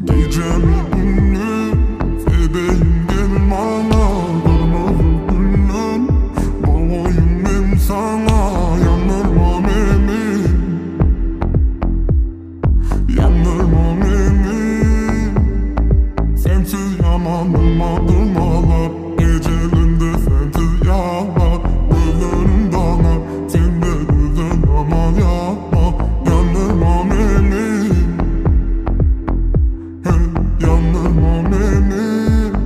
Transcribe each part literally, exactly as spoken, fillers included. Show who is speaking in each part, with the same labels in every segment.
Speaker 1: Gecemi gündüz fedeyim gelin bana. Kırmızı güller boğayım ben sana. Yandırma beni, yandırma beni. Sensiz yamanıma durmalar. Gecelinde sensiz yağlar. Gözlerim dağlar, sen de güzel ama yapma. Yandırma beni, yandırma beni.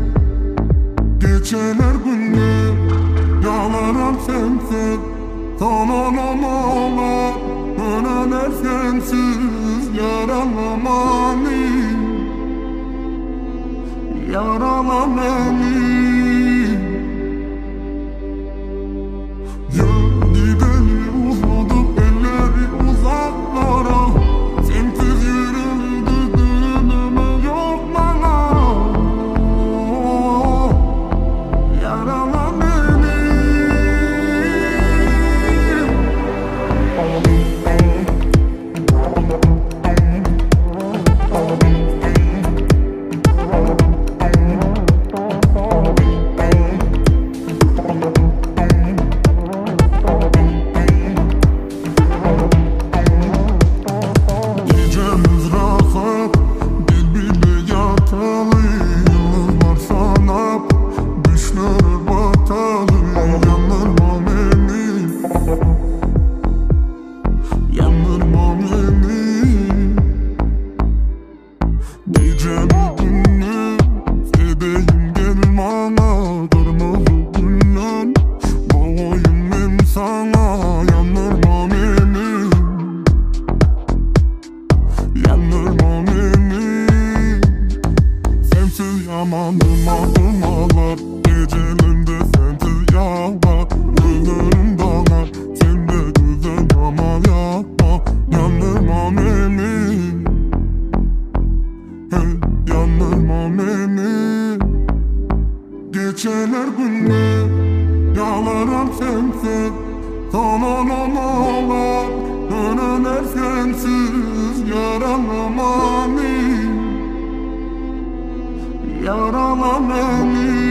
Speaker 1: Geceler gündüz yağlarım sensiz. Tananamalar döneler sensiz. Yaralama beni, yarala beni. Ya gideli uzadık elleri uzaklara. Sensiz yürüdü döneme yok bana. Yarala beni. Gecemiz rahat, birbirine yatalı. Yıldızlar sanap, düşler batalı. Yandırma beni, yandırma beni. Gecemi gündüz fedeyim gelin bana. Kırmızı güller boğayım ben sana. Yandırma beni, yandırma beni. Sensiz yamanıma durmalar. Gecelerinde sensiz yağlar. Gözlerim dağlar, sen de güzel ama yapma. Yandırma beni, yandırma beni. Geceler gündüz yağlarım sensiz. Tananamalar döneler sensiz. Yaralama beni, yarala beni.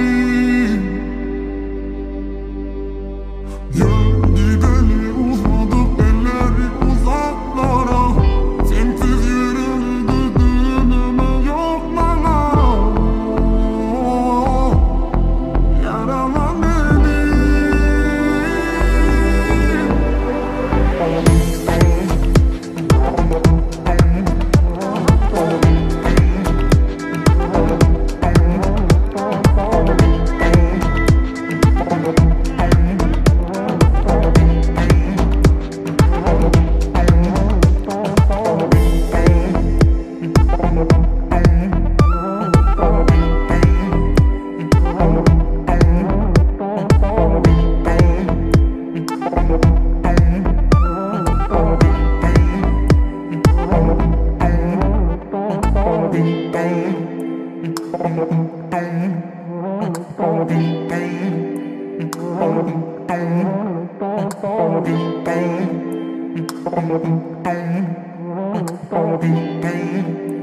Speaker 1: Ya gideli uzadık elleri uzaklara. Sensiz yürüdü döneme yok bana. Yarala beni. Bang.